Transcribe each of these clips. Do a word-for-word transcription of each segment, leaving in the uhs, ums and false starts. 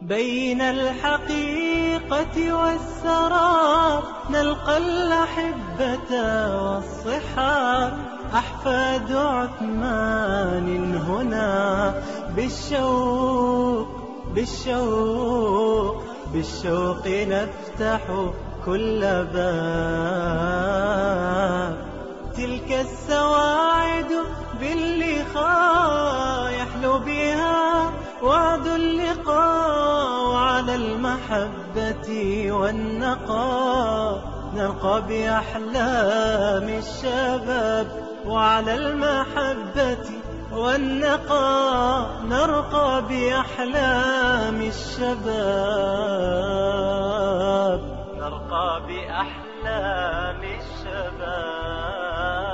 بين الحقيقة والسراب نلقى الأحبة والصحاب، أحفاد عثمان هنا بالشوق بالشوق بالشوق نفتح كل باب. تلك السواعد باللقاء يحلو بها وعد اللقاء، وعلى المحبة والنقاء نلقى بأحلام الشباب، وعلى المحبة والنقاء نرقى بأحلام الشباب، نرقى بأحلام الشباب.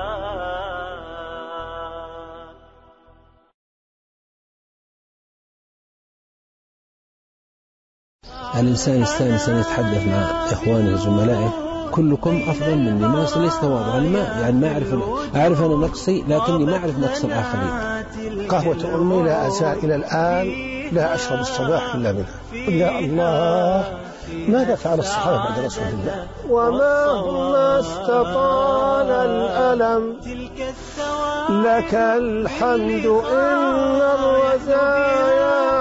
الإنسان يستانس أن يتحدث مع إخوانه وزملائه، كلكم أفضل مني، ما ليس واضح. أنا ما يعني ما أعرف أعرف أنا نقصي، لكني ما أعرف نقص الآخرين. قهوة أمي لا أزال إلى الآن لا أشرب الصباح إلا منها. يا الله، ماذا فعل الصحابة بعد رسول الله؟ ومهما استطال الألم لك الحمد، إن الرزايا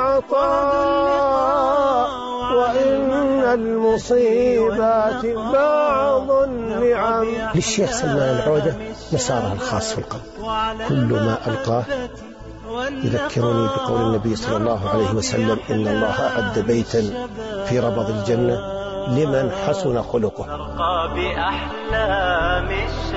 عطاء، وإن المصيبات بعض النعم. للشيخ سلمان العودة مساره الخاص في القلب، كل ما ألقاه يذكرني بقول النبي صلى الله عليه وسلم: إن الله أعد بيتا في ربض الجنة لمن حسن خلقه. نرقى بأحلام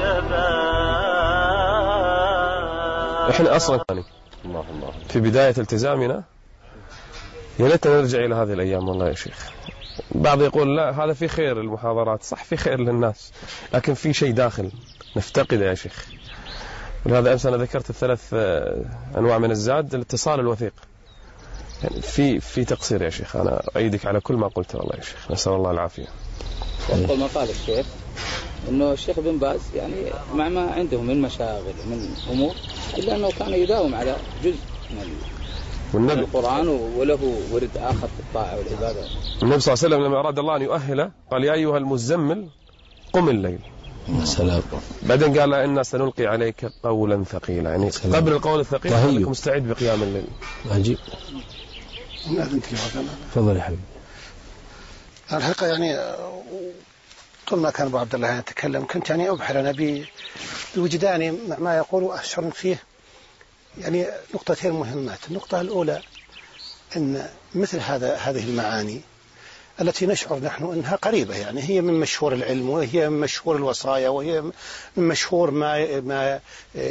الشباب. إحنا أصلا الله الله في بداية التزامنا يا ليت نرجع إلى هذه الأيام. والله يا شيخ، بعض يقول لا هذا في خير المحاضرات، صح في خير للناس، لكن في شيء داخل نفتقده يا شيخ. ولهذا أمس أنا ذكرت الثلاث أنواع من الزاد، الاتصال الوثيق. يعني في في تقصير يا شيخ، أنا أيدك على كل ما قلت والله يا شيخ، نسأل الله العافية. وقال ما قال الشيخ إنه الشيخ بن باز يعني مع ما عنده من مشاغل ومن أمور، إلا أنه كان يداوم على جزء من القرآن، وله ورد آخر في الطاعة والعبادة. النبي صلى الله عليه وسلم لما أراد الله أن يؤهله قال: يا أيها المزمل قم الليل. سلام. بعدين قال: إنا سنلقي عليك قولا ثقيلا، يعني سلام. قبل القول الثقيل أنك مستعد بقيام الليل. عجيب. تفضل يا حبيبي. الحقيقة يعني طول ما كان أبو عبد الله يتكلم كنت يعني أبحر أنا بوجداني ما يقول، وأشعر فيه يعني نقطتين مهمات. النقطة الأولى أن مثل هذا هذه المعاني التي نشعر نحن أنها قريبة، يعني هي من مشهور العلم، وهي من مشهور الوصايا، وهي من مشهور ما ما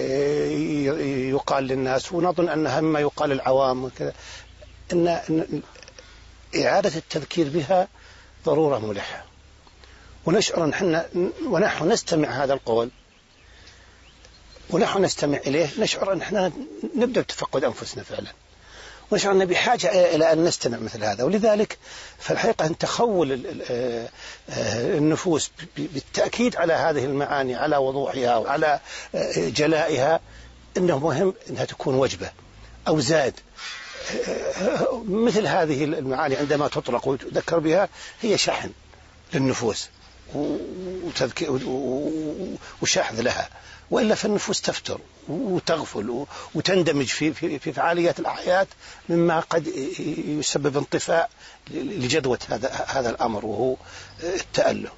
يقال للناس، ونظن أنها مما يقال للعوام وكذا، أن إعادة التذكير بها ضرورة ملحة. ونشعر نحن ونحن نستمع هذا القول ونحن نستمع إليه، نشعر أن احنا نبدأ بتفقد أنفسنا فعلا، ونشعر أن بحاجة إلى أن نستمع مثل هذا. ولذلك فالحقيقة أن تخول النفوس بالتأكيد على هذه المعاني، على وضوحها وعلى جلائها، إنه مهم أنها تكون وجبة أو زاد. مثل هذه المعاني عندما تطلق وتذكر بها هي شحن للنفوس وشحذ لها، وإلا فالنفوس تفتر وتغفل وتندمج في في في فعاليات الحياة، مما قد يسبب انطفاء لجدوى هذا هذا الأمر، وهو التأله.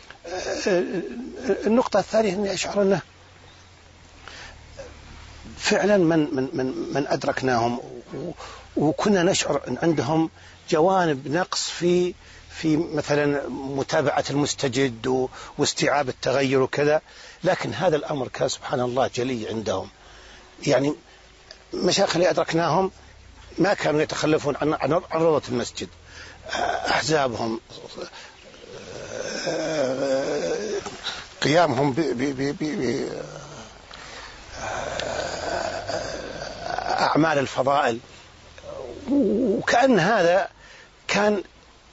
النقطة الثانية أني أشعر أنه فعلا من من من من أدركناهم وكنا نشعر أن عندهم جوانب نقص في في مثلا متابعة المستجد واستيعاب التغير وكذا، لكن هذا الأمر كان سبحان الله جلي عندهم. يعني مشايخ اللي أدركناهم ما كانوا يتخلفون عن عن روضة المسجد، أحزابهم، قيامهم بأعمال الفضائل، وكأن هذا كان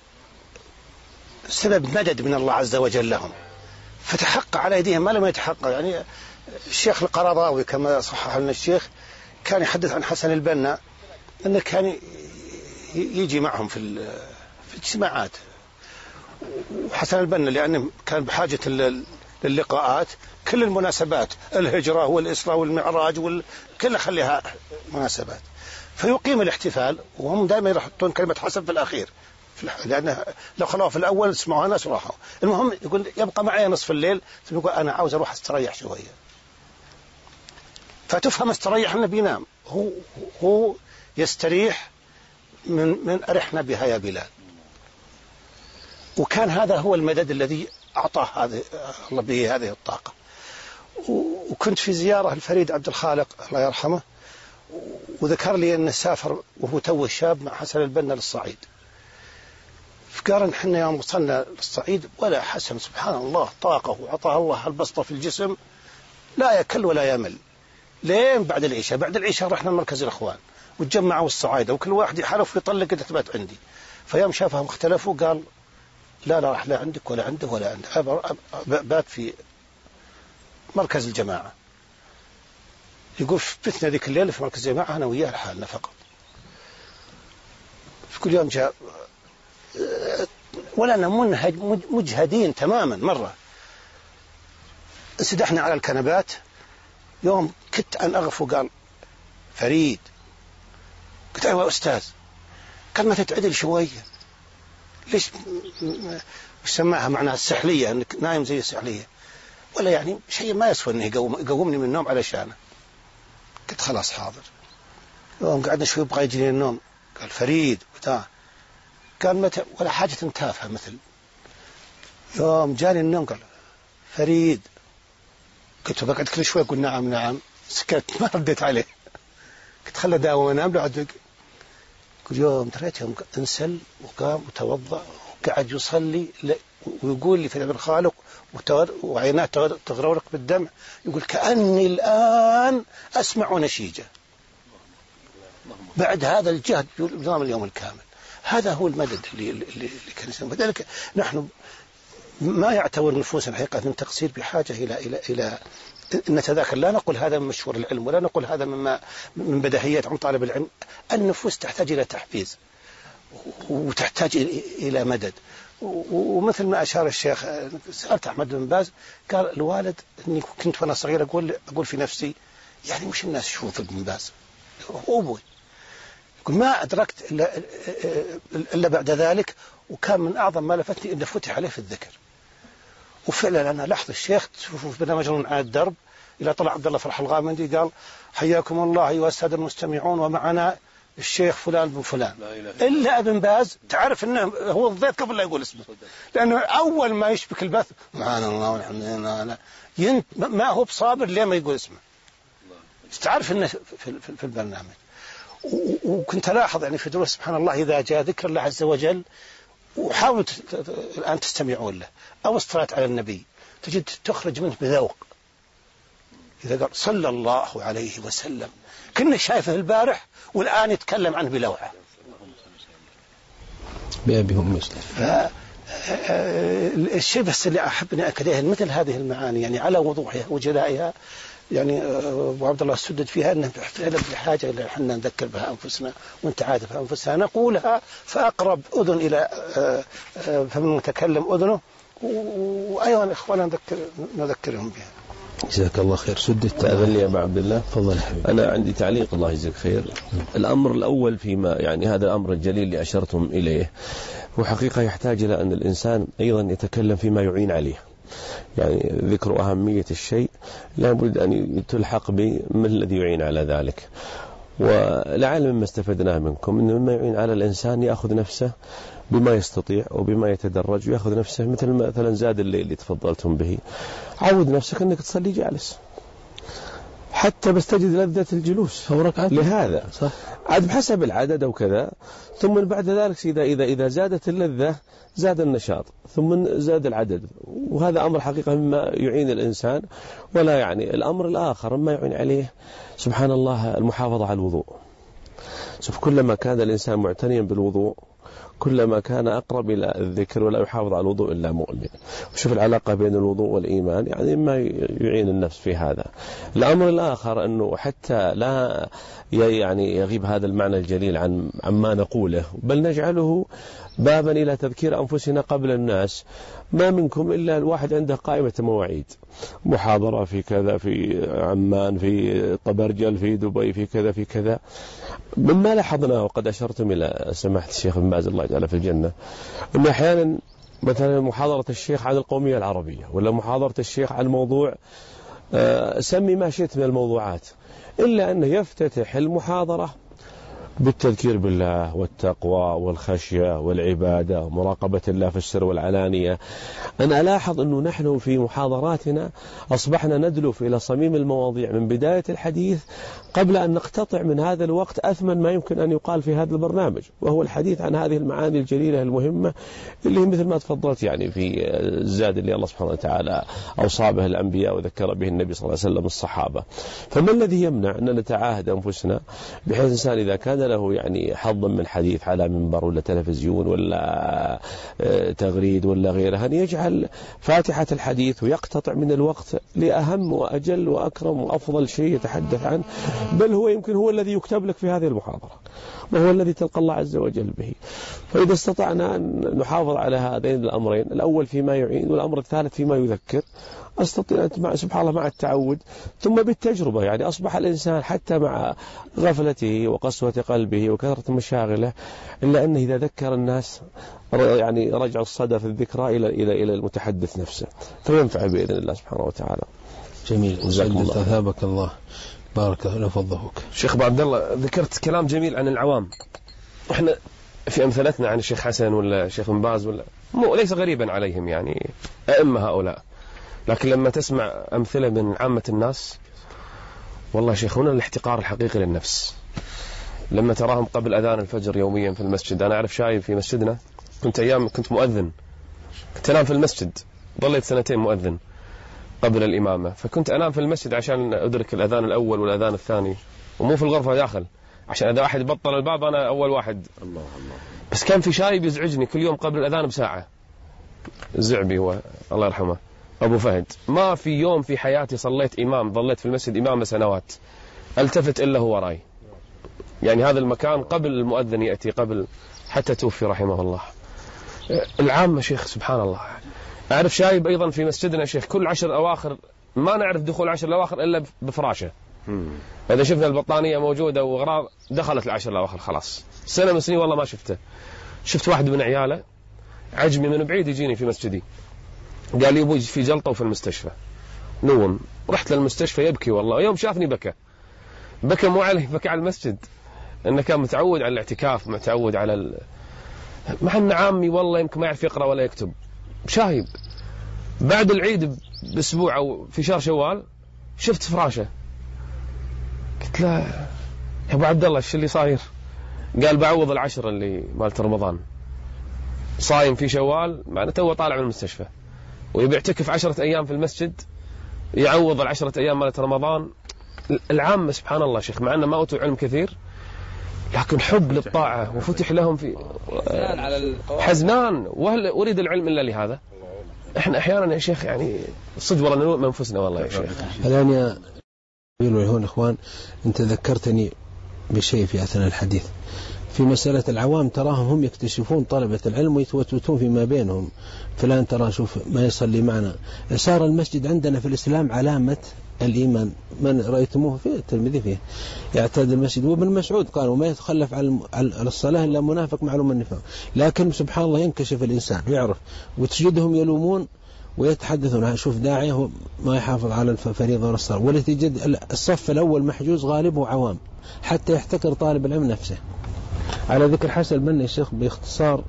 سبب مدد من الله عز وجل لهم، فتحقق على أيديهم ما لم يتحقق. يعني الشيخ القرضاوي كما صحح لنا الشيخ كان يحدث عن حسن البنا أنه كان يجي معهم في في الاجتماعات. وحسن البنا لأنه كان بحاجة للقاءات، كل المناسبات، الهجرة والإسراء والمعراج وال... كلها خليها مناسبات، فيقيم الاحتفال وهم دائما يحطون كلمة حسن في الأخير، لأنه لو خلوها في الأول سمعوها ناس وراحوا. المهم يقول يبقى معي نصف الليل، ثم يقول أنا عاوز أروح استريح شوية، فتفهم استريح أنه بينام، هو هو يستريح من من أرحنا بها يا بلال. وكان هذا هو المدد الذي أعطاه هذه الله به هذه الطاقة. وكنت في زيارة الفريد عبد الخالق الله يرحمه، وذكر لي أنه سافر وهو توه شاب مع حسن البنا للصعيد، فقال نحن يوم وصلنا للصعيد ولا حسن سبحان الله طاقة وعطاه الله البسطة في الجسم، لا يكل ولا يمل. لين بعد العشاء، بعد العشاء رحنا مركز الإخوان وتجمعوا الصعايدة وكل واحد يحلف ويطلق تثبت عندي. فيوم شافهم اختلفوا قال لا لا راح لا عندك ولا عنده ولا عنده، بات في مركز الجماعة. يقول بثنا ذيك الليلة في مركز الجماعة أنا وياه لحالنا فقط. في كل يوم جاء ولنا منهج مجهدين تماما مرة. انسدحنا على الكنبات، يوم كنت أن أغف وقال فريد، قلت أيوة أستاذ، قال ما تتعدل شوية، ليش مش سماها معناها السحلية أنك نايم زي السحلية، ولا يعني شيء ما يسوى أنه يقوم يقومني من النوم علشانه. قلت خلاص حاضر. يوم قعدنا شوي يبغى يجيني النوم قال فريد بتاع، قال متى ولا حاجة تافهة مثل. يوم جاني النوم قال فريد، قلت بقعد كل شوي أقول نعم نعم، سكت ما رديت عليه. قلت خله داوم وانام له عدق. كل يوم دريت يوم انسل وقام وتوضأ وقعد يصلي ويقول لي في العبر الخالق وعيناه تغرورق بالدمع، يقول كأني الآن أسمع نشيجة بعد هذا الجهد بنظام اليوم الكامل. هذا هو المدد اللي, اللي, اللي كان يسمى. فذلك نحن ما يعتبر نفوسنا حقيقة من تقصير، بحاجة إلى إلى إلى نتذاكر. لا نقول هذا من مشهور العلم، ولا نقول هذا مما من بديهيات عن طالب العلم. النفوس تحتاج إلى تحفيز وتحتاج إلى مدد. ومثل ما أشار الشيخ، سألت أحمد بن باز قال الوالد إني كنت وأنا صغير أقول أقول في نفسي يعني مش الناس يشوفوا ابن باز أبوي، يقول ما أدركت إلا, إلا بعد ذلك. وكان من أعظم ما لفتني إنه فتح عليه في الذكر. وفعلا أنا لاحظ الشيخ تشوفوا في برنامج على الدرب إلى طلع عبد الله فرح الغامدي قال حياكم الله أيها السادة المستمعون ومعنا الشيخ فلان بن فلان، إلا ابن باز تعرف أنه هو الضيف قبل لا يقول اسمه، لأنه أول ما يشبك البث معنا الله والحمد لله ينت ما هو بصابر ليه ما يقول اسمه، تعرف أنه في, في البرنامج. وكنت ألاحظ يعني في دروس سبحان الله إذا جاء ذكر الله عز وجل وحاولوا الآن تستمعون له أو الصلاة على النبي تجد تخرج منه بذوق. إذا قال صلى الله عليه وسلم كنا شايفه البارح والآن يتكلم عنه بلوعة بأبيهم مسلم. الشيء بس اللي أحبني أكده مثل هذه المعاني يعني على وضوحها وجلائها، يعني أبو عبد الله السدد فيها أنه فعلا بحاجة إلى حنا نذكر بها أنفسنا ونتعاطف أنفسنا، نقولها فأقرب أذن إلى فم المتكلم أذنه، وأيضا إخوانا نذكر نذكرهم بها. جزاك الله خير. سدد تأذن لي يا أبا عبد الله. تفضل. أنا عندي تعليق الله يجزاك خير. الأمر الأول فيما يعني هذا الأمر الجليل اللي أشرتم إليه، وحقيقة يحتاج إلى أن الإنسان أيضا يتكلم فيما يعين عليه، يعني ذكر أهمية الشيء لابد أن تلحق بما الذي يعين على ذلك. ولعل مما استفدناه منكم أن مما يعين على الإنسان يأخذ نفسه بما يستطيع وبما يتدرج، ويأخذ نفسه مثل مثلا زاد الليل اللي تفضلتم به، عود نفسك أنك تصلي جالس حتى بس تجد لذة الجلوس لهذا صح. عاد بحسب العدد أو كذا، ثم بعد ذلك إذا إذا إذا زادت اللذة زاد النشاط ثم زاد العدد، وهذا أمر حقيقة مما يعين الإنسان. ولا يعني الأمر الآخر مما يعين عليه سبحان الله المحافظة على الوضوء. شوف كلما كان الإنسان معتنيا بالوضوء كلما كان أقرب إلى الذكر ولا يحافظ على الوضوء إلا مؤمن. وشوف العلاقة بين الوضوء والإيمان، يعني ما يعين النفس في هذا. الأمر الآخر أنه حتى لا يعني يغيب هذا المعنى الجليل عن عما نقوله، بل نجعله بابا إلى تذكير أنفسنا قبل الناس. ما منكم إلا الواحد عنده قائمة مواعيد، محاضرة في كذا، في عمان، في طبرجل، في دبي، في كذا في كذا. مما لاحظناه وقد أشرتم إلى سماحة الشيخ بن باز الله يجعله في الجنة، أن أحيانا مثلا محاضرة الشيخ عن القومية العربية، ولا محاضرة الشيخ عن موضوع سمي ما شئت من الموضوعات، إلا أنه يفتتح المحاضرة بالتذكير بالله والتقوى والخشية والعبادة ومراقبة الله في السر والعلانية. أنا ألاحظ أنه نحن في محاضراتنا أصبحنا ندلف إلى صميم المواضيع من بداية الحديث قبل أن نقتطع من هذا الوقت أثمن ما يمكن أن يقال في هذا البرنامج، وهو الحديث عن هذه المعاني الجليلة المهمة اللي مثل ما تفضلت يعني في الزاد اللي الله سبحانه وتعالى أوصى به الأنبياء وذكر به النبي صلى الله عليه وسلم الصحابة. فما الذي يمنع أن نتعاهد أنفسنا بحيث الإنسان إذا كان له يعني حظ من حديث على منبر ولا تلفزيون ولا تغريد ولا غيرها، أن يجعل فاتحة الحديث ويقتطع من الوقت لأهم وأجل وأكرم وأفضل شيء يتحدث عنه، بل هو يمكن هو الذي يكتب لك في هذه المحاضرة وهو الذي تلقى الله عز وجل به. فإذا استطعنا أن نحافظ على هذين الأمرين، الأول فيما يعين والأمر الثالث فيما يذكر، أستطيع مع سبحان الله مع التعود ثم بالتجربة. يعني أصبح الإنسان حتى مع غفلته وقسوة قلبه وكثرة مشاغله، إلا أنه إذا ذكر الناس يعني رجع الصدى في الذكرى إلى إلى إلى المتحدث نفسه، فينفع بإذن الله سبحانه وتعالى. جميل، جزاكم الله، ثابك الله، بارك الله فضلك. شيخ أبو عبد الله، ذكرت كلام جميل عن العوام. إحنا في أمثلتنا عن الشيخ حسن ولا الشيخ بن باز ولا مو ليس غريبا عليهم، يعني أئمة هؤلاء، لكن لما تسمع أمثلة من عامة الناس، والله شيخ هنا الاحتقار الحقيقي للنفس. لما تراهم قبل أذان الفجر يوميا في المسجد، أنا أعرف شايب في مسجدنا، كنت أيام كنت مؤذن، كنت أنام في المسجد، ضليت سنتين مؤذن قبل الإمامة، فكنت أنام في المسجد عشان أدرك الأذان الأول والأذان الثاني، ومو في الغرفة داخل، عشان إذا واحد بطل الباب أنا أول واحد. الله الله. بس كان في شايب يزعجني كل يوم قبل الأذان بساعة، الزعبي هو الله يرحمه أبو فهد، ما في يوم في حياتي صليت إمام ظليت في المسجد إمام سنوات التفت إلا هو وراي. يعني هذا المكان قبل المؤذن يأتي، قبل حتى توفي رحمه الله. العامة شيخ سبحان الله. أعرف شايب أيضا في مسجدنا شيخ كل عشر أواخر ما نعرف دخول عشر الأواخر إلا بفراشه. إذا شفنا البطانية موجودة وغراض دخلت العشر الأواخر خلاص. سنة من سنين والله ما شفته. شفت واحد من عياله عجمي من بعيد يجيني في مسجدي، قال لي أبوي في جلطة وفي المستشفى نوم. رحت للمستشفى يبكي، والله يوم شافني بكى بكى مو عليه، بكى على المسجد، انه كان متعود على الاعتكاف، متعود على ال... مع ان عامي والله يمكن ما يعرف يقرأ ولا يكتب، شايب. بعد العيد باسبوع او في شهر شوال شفت فراشه، قلت له يا ابو عبد الله ايش اللي صاير؟ قال بعوض العشر اللي مالت رمضان، صايم في شوال معناته هو طالع من المستشفى ويبي يعتكف عشرة أيام في المسجد، يعوض العشرة أيام مالت رمضان. العامة سبحان الله شيخ، مع أنه ما أوتوا علم كثير لكن حب للطاعة وفتح لهم في حزنان، وهل أريد العلم إلا لهذا؟ إحنا أحيانا يا شيخ يعني صدق والله نلوم أنفسنا والله يا شيخ. الآن يا هون إخوان، أنت ذكرتني بشيء في أثناء الحديث في مسألة العوام، تراهم هم يكتشفون طلبة العلم ويتوتون فيما بينهم. فلان ترى شوف ما يصلي معنا. صار المسجد عندنا في الإسلام علامة الإيمان، من رأيتموه في الترمذي فيه يعتاد المسجد. وابن مسعود قال وما يتخلف على الصلاة إلا منافق معلوم النفاق. لكن سبحان الله ينكشف الإنسان ويعرف، وتجدهم يلومون ويتحدثون. شوف داعيه ما يحافظ على الفريضة والصلاة، ولتجد الصف الأول محجوز غالبه عوام حتى يحتكر طالب العلم نفسه. على ذكر حسن البنا يا شيخ باختصار،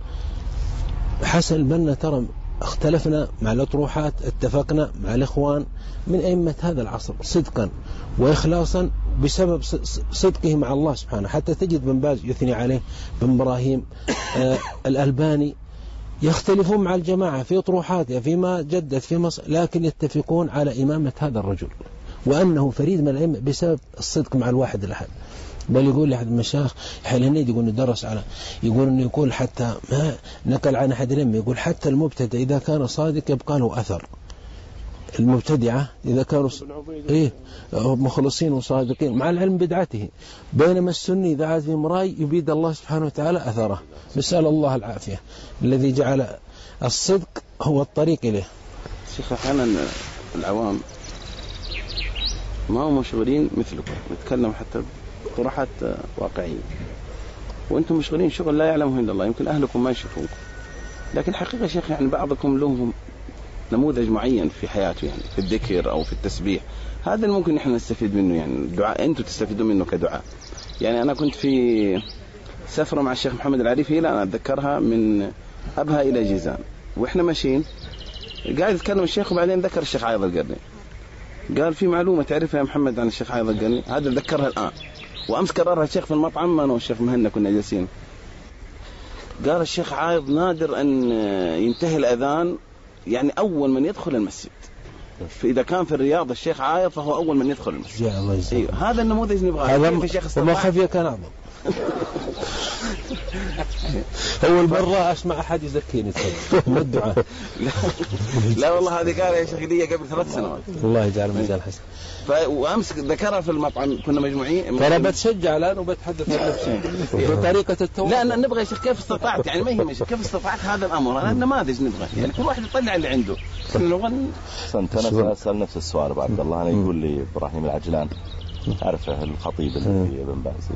حسن البنا ترى اختلفنا مع الأطروحات، اتفقنا مع الإخوان من أئمة هذا العصر صدقا وإخلاصا بسبب صدقه مع الله سبحانه. حتى تجد بن باز يثني عليه، بن إبراهيم، آه الألباني، يختلفون مع الجماعة في أطروحاتها فيما جدت في مصر، لكن يتفقون على إمامة هذا الرجل وأنه فريد من الأئمة بسبب الصدق مع الواحد الأحد. بل يقول لأحد المشايخ حال هنيد يقول درس على يقول إنه يقول حتى ما نقل عن أحد لم يقول حتى المبتدع إذا كان صادق يبقى له أثر. المبتدعة إذا كانوا إيه مخلصين وصادقين مع العلم بدعته، بينما السني إذا عاد في مراي يبيد الله سبحانه وتعالى أثره. نسأل الله العافية الذي جعل الصدق هو الطريق إليه. شيخ أحيانا العوام ما هم مشغولين مثلكم، نتكلم حتى بطرحات واقعية، وأنتم مشغولين شغل لا يعلمه إلا الله، يمكن أهلكم ما يشوفونكم، لكن حقيقة شيخ يعني بعضكم لهم نموذج معين في حياته، يعني في الذكر أو في التسبيح، هذا ممكن نحن نستفيد منه، يعني الدعاء أنتم تستفيدوا منه كدعاء. يعني أنا كنت في سفرة مع الشيخ محمد العريفي، لا أنا أتذكرها من أبها إلى جيزان، وإحنا ماشيين قاعد يتكلم الشيخ، وبعدين ذكر الشيخ عايض القرني، قال في معلومة تعرفها يا محمد عن الشيخ عايض القرني؟ هذا ذكرها الآن، وأمس كررها الشيخ في المطعم أنا والشيخ مهنا كنا جالسين، قال الشيخ عايض نادر أن ينتهي الأذان يعني أول من يدخل المسجد، فإذا كان في الرياض الشيخ عايض فهو أول من يدخل المسجد. يا الله يسلمك. أيوه هذا النموذج نبغاه. هذا وما خفي كان أعظم. أول مرة أسمع أحد يزكيني ما الدعاء. لا والله هذه قال يا شيخ لي قبل ثلاث سنوات. الله يجعل مجال حسن. وأمس ذكرها في المطعم كنا مجموعين. ترى بتشجع الآن وبتحدث عن نفسي بطريقة التوبة. لا نبغى يا شيخ كيف استطعت، يعني ما يهمش كيف استطعت هذا الأمر، أنا نماذج نبغى، يعني كل واحد يطلع اللي عنده. سنت أنا أسأل نفس السؤال أبو عبد الله. أنا يقول لي إبراهيم العجلان عرفه الخطيب اللي في ابن باز،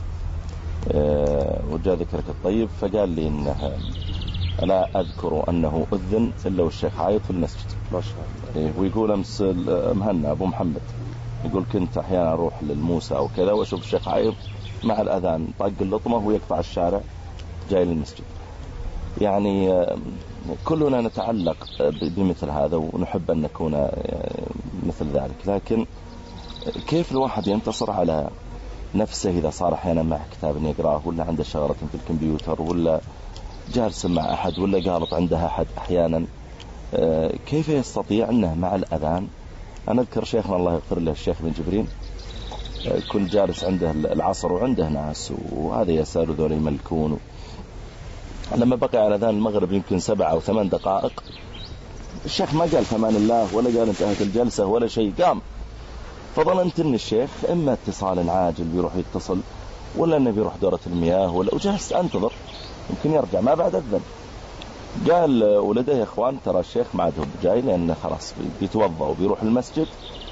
أه وجاء ذكرك الطيب، فقال لي إنه لا أذكر أنه أذن إلا والشيخ عايض في المسجد. ما شاء الله. إيه ويقول أمس مهنا أبو محمد يقول كنت أحيانا أروح للموسى أو كذا وأشوف الشيخ عايض مع الأذان طاق اللطمة ويقطع الشارع جاي للمسجد. يعني كلنا نتعلق بمثل هذا ونحب أن نكون مثل ذلك، لكن كيف الواحد ينتصر على نفسه إذا صار أحيانا مع كتاب يقرأه، ولا عنده شغلة في الكمبيوتر، ولا جالس مع أحد، ولا قالط عندها أحد أحيانا، كيف يستطيع أنه مع الأذان؟ أنا أذكر شيخنا الله يغفر له الشيخ بن جبرين كنت جالس عنده العصر وعنده ناس وهذا يسأل ذول يملكون، لما بقي على أذان المغرب يمكن سبع أو ثمان دقائق الشيخ ما قال فمان الله ولا قال انتهت الجلسة ولا شيء، قام. فظننت ان الشيخ اما اتصال عاجل بيروح يتصل، ولا انه بيروح دورة المياه، ولا وجلست انتظر يمكن يرجع ما بعد اذن. قال ولده يا اخوان ترى الشيخ ما عاد جاي لانه خلاص بيتوضا وبيروح المسجد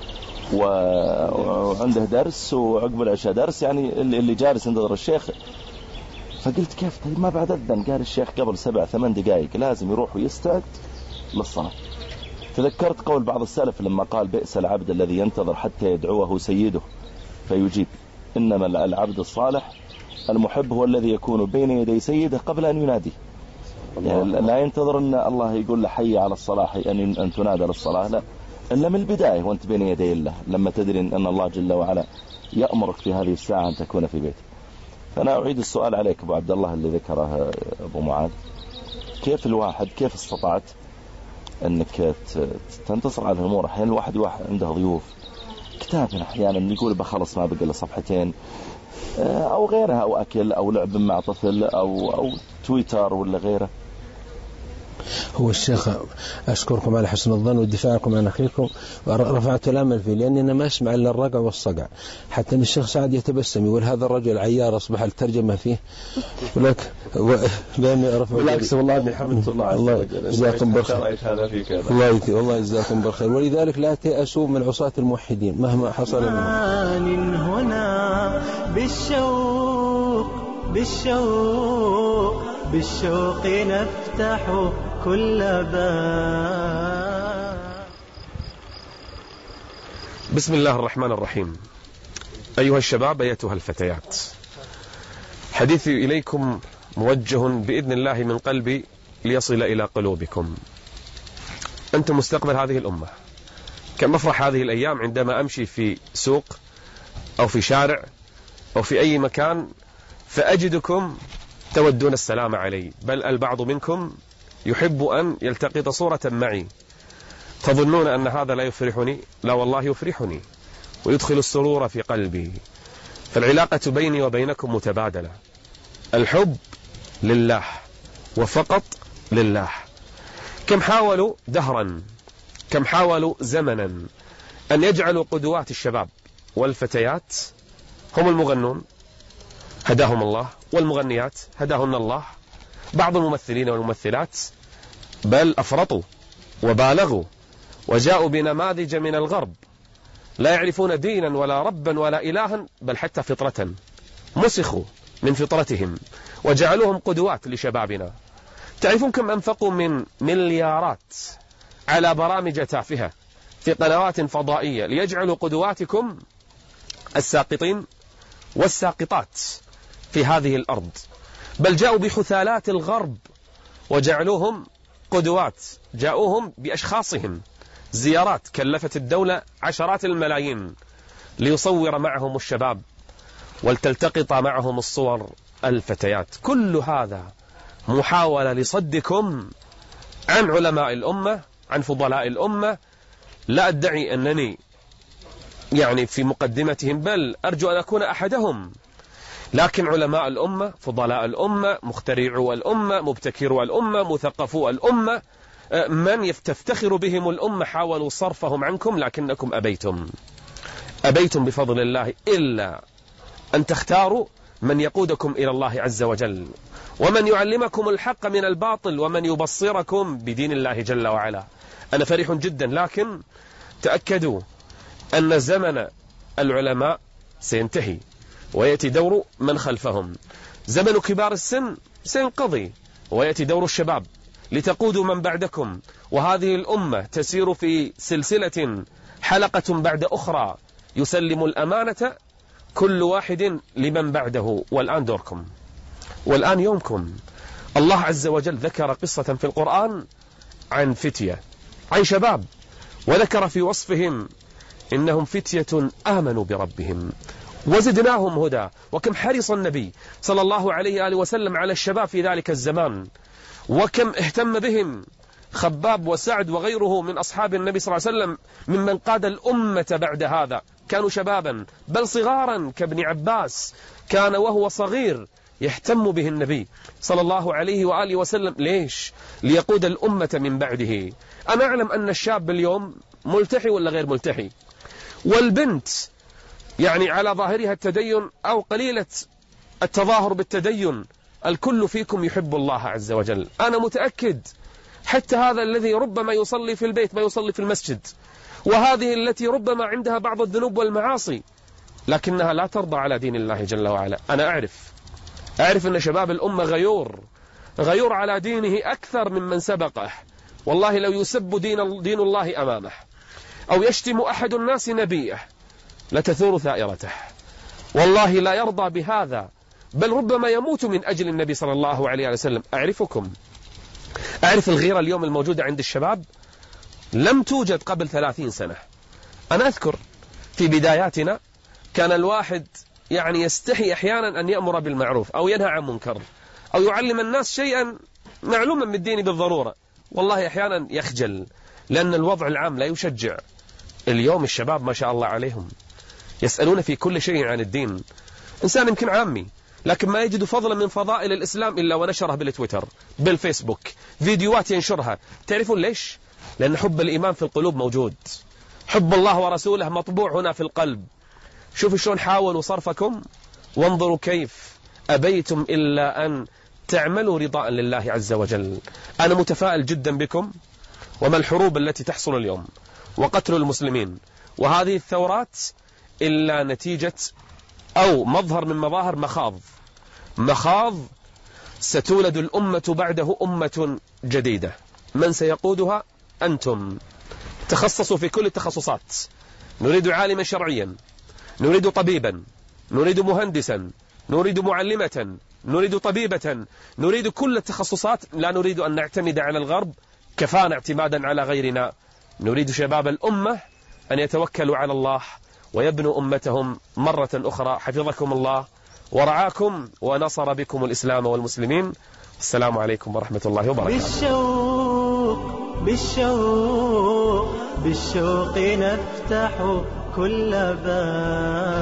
وعنده درس وعقب العشاء درس، يعني اللي جالس ينتظر الشيخ. فقلت كيف طيب ما بعد اذن؟ قال الشيخ قبل سبع ثمان دقائق لازم يروح ويستعد للصلاة. تذكرت قول بعض السلف لما قال بئس العبد الذي ينتظر حتى يدعوه سيده فيجيب، إنما العبد الصالح المحب هو الذي يكون بين يدي سيده قبل أن ينادي، يعني لا ينتظر أن الله يقول له حي على الصلاة حي أن, أن تنادى للصلاة، لا إلا من البداية وأنت بين يدي الله لما تدري أن الله جل وعلا يأمرك في هذه الساعة أن تكون في بيتك. فأنا أعيد السؤال عليك أبو عبد الله اللي ذكره أبو معاذ، كيف الواحد كيف استطعت أنك تنتصر على الأمور؟ أحيانا الواحد واحد عنده ضيوف كتاب أحيانا يقول بخلص ما بقى له صفحتين أو غيرها، أو أكل أو لعب مع طفل أو, أو تويتر ولا غيره. هو الشيخ أشكركم على حسن الظن ودفاعكم عن أخيكم، ورفعت الأمل فيه لأني أنا ما أسمع إلا الرقع والصقع. حتى أن الشيخ سعد يتبسم يقول هذا الرجل عيار أصبح الترجمة فيه ولك بالعكس والله أني حمدت الله الله يجزاكم بالخير الله والله يجزاكم بالخير. ولذلك لا تيأسوا من عصاة الموحدين مهما حصل منهم. هنا بالشوق بالشوق بالشوق نفتح كل باب. بسم الله الرحمن الرحيم. أيها الشباب أيتها الفتيات، حديثي إليكم موجه بإذن الله من قلبي ليصل إلى قلوبكم. أنتم مستقبل هذه الأمة. كم أفرح هذه الأيام عندما أمشي في سوق أو في شارع أو في أي مكان فأجدكم تودون السلام علي، بل البعض منكم يحب أن يلتقط صورة معي. تظنون أن هذا لا يفرحني؟ لا والله يفرحني ويدخل السرور في قلبي. فالعلاقة بيني وبينكم متبادلة، الحب لله وفقط لله. كم حاولوا دهرا، كم حاولوا زمنا أن يجعلوا قدوات الشباب والفتيات هم المغنون هداهم الله، والمغنيات هداهن الله، بعض الممثلين والممثلات، بل أفرطوا وبالغوا وجاءوا بنماذج من الغرب لا يعرفون دينا ولا ربا ولا إلها، بل حتى فطرة، مسخوا من فطرتهم وجعلوهم قدوات لشبابنا. تعرفون كم أنفقوا من مليارات على برامج تافهة في قنوات فضائية ليجعلوا قدواتكم الساقطين والساقطات في هذه الأرض، بل جاءوا بحثالات الغرب وجعلوهم قدوات، جاءوهم بأشخاصهم، زيارات كلفت الدولة عشرات الملايين ليصور معهم الشباب ولتلتقط معهم الصور الفتيات. كل هذا محاولة لصدكم عن علماء الأمة، عن فضلاء الأمة. لا أدعي أنني يعني في مقدمتهم، بل أرجو أن أكون أحدهم، لكن علماء الأمة، فضلاء الأمة، مخترعو الأمة، مبتكرو الأمة، مثقفو الأمة، من تفتخر بهم الأمة حاولوا صرفهم عنكم، لكنكم أبيتم أبيتم بفضل الله إلا أن تختاروا من يقودكم إلى الله عز وجل، ومن يعلمكم الحق من الباطل، ومن يبصركم بدين الله جل وعلا. أنا فرح جدا، لكن تأكدوا أن زمن العلماء سينتهي ويأتي دور من خلفهم. زمن كبار السن سينقضي ويأتي دور الشباب لتقودوا من بعدكم، وهذه الأمة تسير في سلسلة حلقة بعد أخرى يسلم الأمانة كل واحد لمن بعده. والآن دوركم، والآن يومكم. الله عز وجل ذكر قصة في القرآن عن فتية، عن شباب، وذكر في وصفهم إنهم فتية آمنوا بربهم وزدناهم هدى. وكم حرص النبي صلى الله عليه وآله وسلم على الشباب في ذلك الزمان، وكم اهتم بهم خباب وسعد وغيره من أصحاب النبي صلى الله عليه وسلم ممن قاد الأمة بعد هذا. كانوا شبابا بل صغارا، كابن عباس كان وهو صغير يهتم به النبي صلى الله عليه وآله وسلم. ليش؟ ليقود الأمة من بعده. أنا أعلم أن الشاب اليوم ملتحي ولا غير ملتحي، والبنت يعني على ظاهرها التدين أو قليلة التظاهر بالتدين، الكل فيكم يحب الله عز وجل. أنا متأكد حتى هذا الذي ربما يصلي في البيت ما يصلي في المسجد، وهذه التي ربما عندها بعض الذنوب والمعاصي لكنها لا ترضى على دين الله جل وعلا. أنا أعرف أعرف أن شباب الأمة غيور غيور على دينه أكثر ممن سبقه. والله لو يسب دين, دين الله أمامه أو يشتم أحد الناس نبيه لتثور ثائرته. والله لا يرضى بهذا، بل ربما يموت من أجل النبي صلى الله عليه وسلم. أعرفكم، أعرف الغيرة اليوم الموجودة عند الشباب لم توجد قبل ثلاثين سنة. أنا أذكر في بداياتنا كان الواحد يعني يستحي أحيانا أن يأمر بالمعروف أو ينهى عن منكر أو يعلم الناس شيئا معلوما من الدين بالضرورة. والله أحيانا يخجل لأن الوضع العام لا يشجع. اليوم الشباب ما شاء الله عليهم يسألون في كل شيء عن الدين. إنسان يمكن عامي لكن ما يجد فضلا من فضائل الإسلام إلا ونشره بالتويتر بالفيسبوك، فيديوهات ينشرها. تعرفون ليش؟ لأن حب الإيمان في القلوب موجود، حب الله ورسوله مطبوع هنا في القلب. شوفوا شلون حاولوا صرفكم، وانظروا كيف أبيتم إلا أن تعملوا رضاء لله عز وجل. أنا متفائل جدا بكم، وما الحروب التي تحصل اليوم وقتل المسلمين وهذه الثورات إلا نتيجة أو مظهر من مظاهر مخاض مخاض ستولد الأمة بعده أمة جديدة. من سيقودها؟ أنتم. تخصصوا في كل التخصصات. نريد عالما شرعيا، نريد طبيبا، نريد مهندسا، نريد معلمة، نريد طبيبة، نريد كل التخصصات. لا نريد أن نعتمد على الغرب، كفانا اعتمادا على غيرنا. نريد شباب الأمة أن يتوكلوا على الله ويبنوا أمتهم مرة أخرى. حفظكم الله ورعاكم ونصر بكم الإسلام والمسلمين. السلام عليكم ورحمة الله وبركاته. بالشوق بالشوق بالشوق نفتح كل باب.